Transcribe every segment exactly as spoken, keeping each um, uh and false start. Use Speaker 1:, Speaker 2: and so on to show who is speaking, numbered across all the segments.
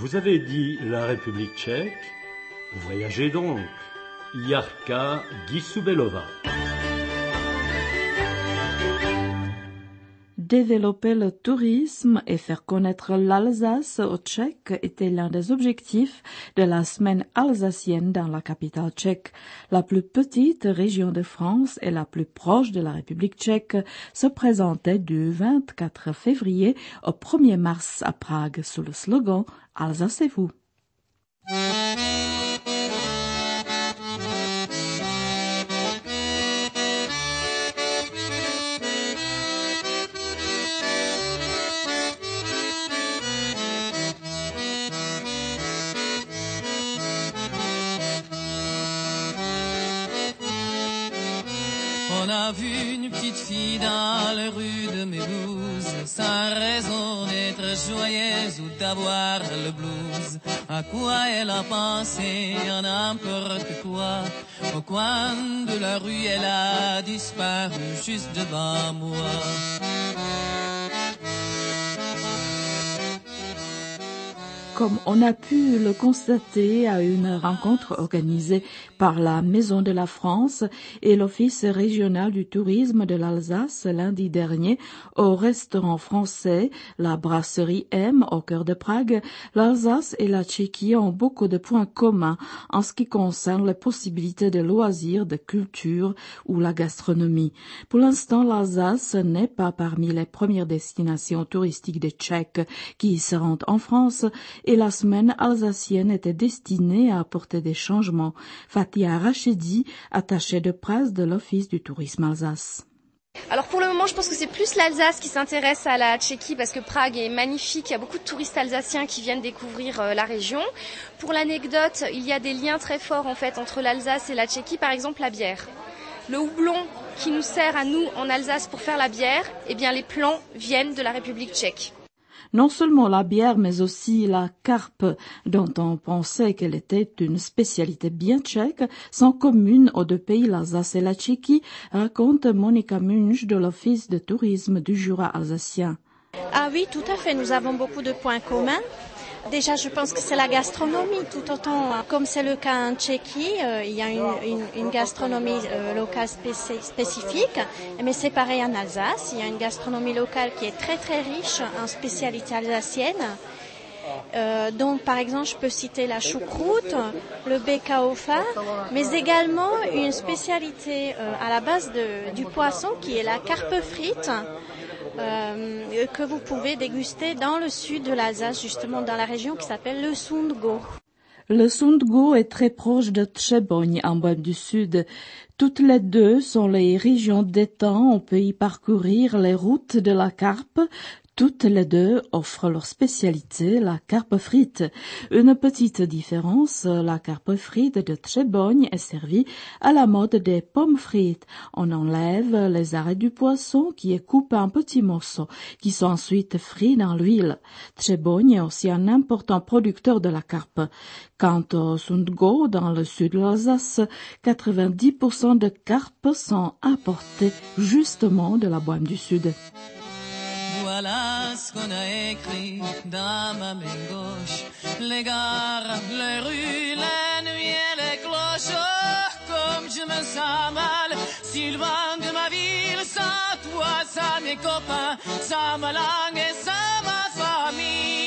Speaker 1: Vous avez dit la République tchèque? Voyagez donc. Jarka Gisubelova.
Speaker 2: Développer le tourisme et faire connaître l'Alsace aux Tchèques était l'un des objectifs de la semaine alsacienne dans la capitale tchèque. La plus petite région de France et la plus proche de la République tchèque se présentait du vingt-quatre février au premier mars à Prague sous le slogan « Alsacez-vous ».
Speaker 3: On a vu une petite fille dans les rues de Médouze, sans raison d'être joyeuse ou d'avoir le blues. À quoi elle a pensé, à n'importe quoi. Au coin de la rue, elle a disparu juste devant moi.
Speaker 2: Comme on a pu le constater à une rencontre organisée par la Maison de la France et l'Office régional du tourisme de l'Alsace lundi dernier au restaurant français, la Brasserie M au cœur de Prague, l'Alsace et la Tchéquie ont beaucoup de points communs en ce qui concerne les possibilités de loisirs, de culture ou la gastronomie. Pour l'instant, l'Alsace n'est pas parmi les premières destinations touristiques des Tchèques qui se rendent en France et la semaine alsacienne était destinée à apporter des changements. Fatia Rachedi, attachée de presse de l'Office du tourisme Alsace.
Speaker 4: Alors pour le moment, je pense que c'est plus l'Alsace qui s'intéresse à la Tchéquie parce que Prague est magnifique, il y a beaucoup de touristes alsaciens qui viennent découvrir euh, la région. Pour l'anecdote, il y a des liens très forts en fait entre l'Alsace et la Tchéquie, par exemple la bière. Le houblon qui nous sert à nous en Alsace pour faire la bière, eh bien les plants viennent de la République tchèque.
Speaker 2: Non seulement la bière, mais aussi la carpe, dont on pensait qu'elle était une spécialité bien tchèque, sont communes aux deux pays, l'Alsace et la Tchéquie, raconte Monika Munch de l'Office de tourisme du Jura alsacien.
Speaker 5: Ah oui, tout à fait, nous avons beaucoup de points communs. Déjà, je pense que c'est la gastronomie, tout autant comme c'est le cas en Tchéquie, euh, il y a une, une, une gastronomie euh, locale spéc- spécifique, mais c'est pareil en Alsace, il y a une gastronomie locale qui est très très riche en spécialités alsaciennes. Euh, donc, par exemple, je peux citer la choucroute, le bekaofa, mais également une spécialité euh, à la base de, du poisson qui est la carpe frite. Euh, que vous pouvez déguster dans le sud de l'Alsace, justement dans la région qui s'appelle le Sundgau.
Speaker 2: Le Sundgau est très proche de Třeboň, en Bohême du Sud. Toutes les deux sont les régions d'étang. On peut y parcourir les routes de la carpe. Toutes les deux offrent leur spécialité, la carpe frite. Une petite différence, la carpe frite de Třeboň est servie à la mode des pommes frites. On enlève les arêtes du poisson qui est coupé en petits morceaux, qui sont ensuite frits dans l'huile. Třeboň est aussi un important producteur de la carpe. Quant au Sundgau, dans le sud de l'Alsace, quatre-vingt-dix pour cent de carpes sont importées justement de la Bohême du Sud.
Speaker 3: Voilà ce qu'on a écrit dans ma main gauche. Les gares, les rues, la nuit et les cloches. Oh, comme je me sens mal, Sylvain de ma ville, sans toi, sans mes copains, sans ma langue et sans ma famille.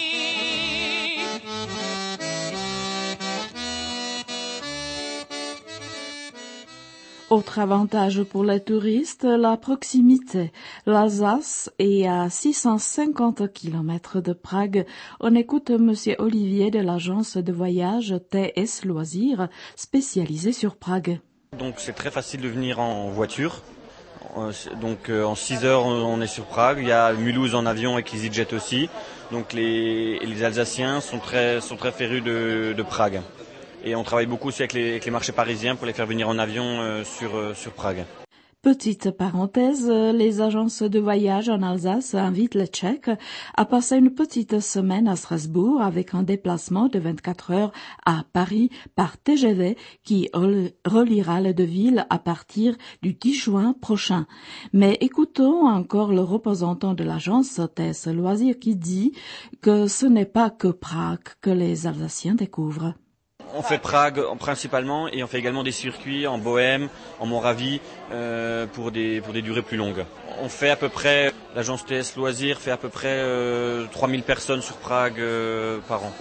Speaker 2: Autre avantage pour les touristes, la proximité. L'Alsace est à six cent cinquante kilomètres de Prague. On écoute Monsieur Olivier de l'agence de voyage T S Loisirs, spécialisée sur Prague.
Speaker 6: Donc c'est très facile de venir en voiture. Donc en six heures on est sur Prague. Il y a Mulhouse en avion avec EasyJet aussi. Donc les, les Alsaciens sont très, sont très férus de, de Prague. Et on travaille beaucoup aussi avec les, avec les marchés parisiens pour les faire venir en avion euh, sur, euh, sur Prague.
Speaker 2: Petite parenthèse, les agences de voyage en Alsace invitent les Tchèques à passer une petite semaine à Strasbourg avec un déplacement de vingt-quatre heures à Paris par T G V qui reliera les deux villes à partir du dix juin prochain. Mais écoutons encore le représentant de l'agence T S Loisirs qui dit que ce n'est pas que Prague que les Alsaciens découvrent.
Speaker 6: On fait Prague principalement et on fait également des circuits en Bohême, en Moravie euh, pour des pour des durées plus longues. On fait à peu près, l'agence T S Loisirs fait à peu près euh, trois mille personnes sur Prague euh, par an.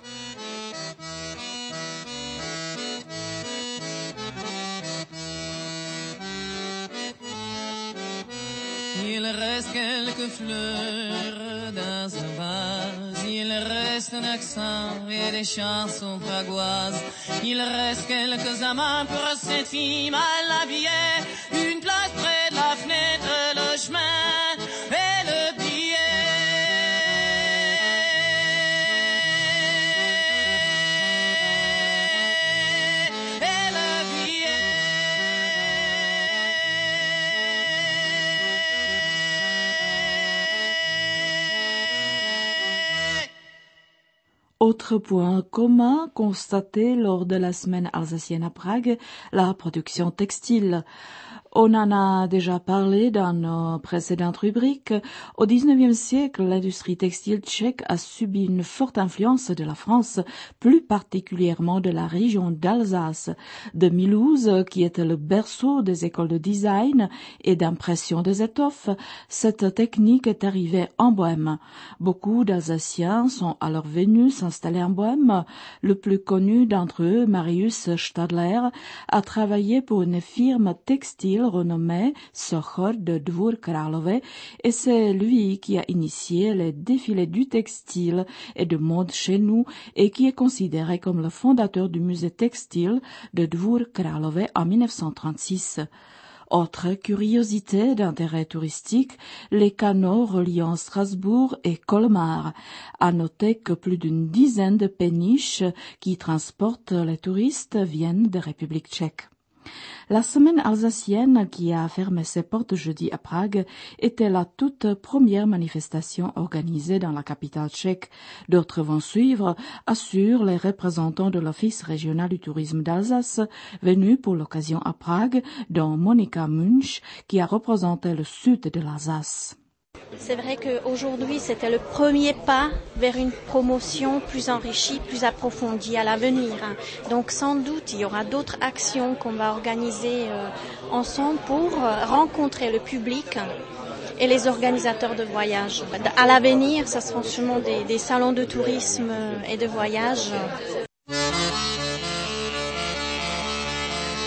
Speaker 3: Il reste quelques fleurs dans un vase, il reste un accent et des chansons pragoises, il reste quelques amants pour cette fille mal habillée, une place près de la fenêtre, le chemin et le billet. Et le billet.
Speaker 2: Autre point commun constaté lors de la semaine alsacienne à Prague, la production textile. On en a déjà parlé dans nos précédentes rubriques. Au dix-neuvième siècle, l'industrie textile tchèque a subi une forte influence de la France, plus particulièrement de la région d'Alsace, de Mulhouse, qui était le berceau des écoles de design et d'impression des étoffes. Cette technique est arrivée en Bohême. Beaucoup d'Alsaciens sont alors venus s'installer en Bohême. Le plus connu d'entre eux, Marius Stadler, a travaillé pour une firme textile renommé Sochor de Dvůr Králové et c'est lui qui a initié les défilés du textile et de mode chez nous et qui est considéré comme le fondateur du musée textile de Dvůr Králové en mille neuf cent trente-six. Autre curiosité d'intérêt touristique, les canaux reliant Strasbourg et Colmar. À noter que plus d'une dizaine de péniches qui transportent les touristes viennent de République tchèque. La semaine alsacienne, qui a fermé ses portes jeudi à Prague, était la toute première manifestation organisée dans la capitale tchèque. D'autres vont suivre, assurent les représentants de l'Office régional du tourisme d'Alsace, venus pour l'occasion à Prague, dont Monika Munch, qui a représenté le sud de l'Alsace.
Speaker 5: C'est vrai qu'aujourd'hui, c'était le premier pas vers une promotion plus enrichie, plus approfondie à l'avenir. Donc sans doute, il y aura d'autres actions qu'on va organiser euh, ensemble pour euh, rencontrer le public et les organisateurs de voyages. À l'avenir, ça sera sûrement des, des salons de tourisme et de voyage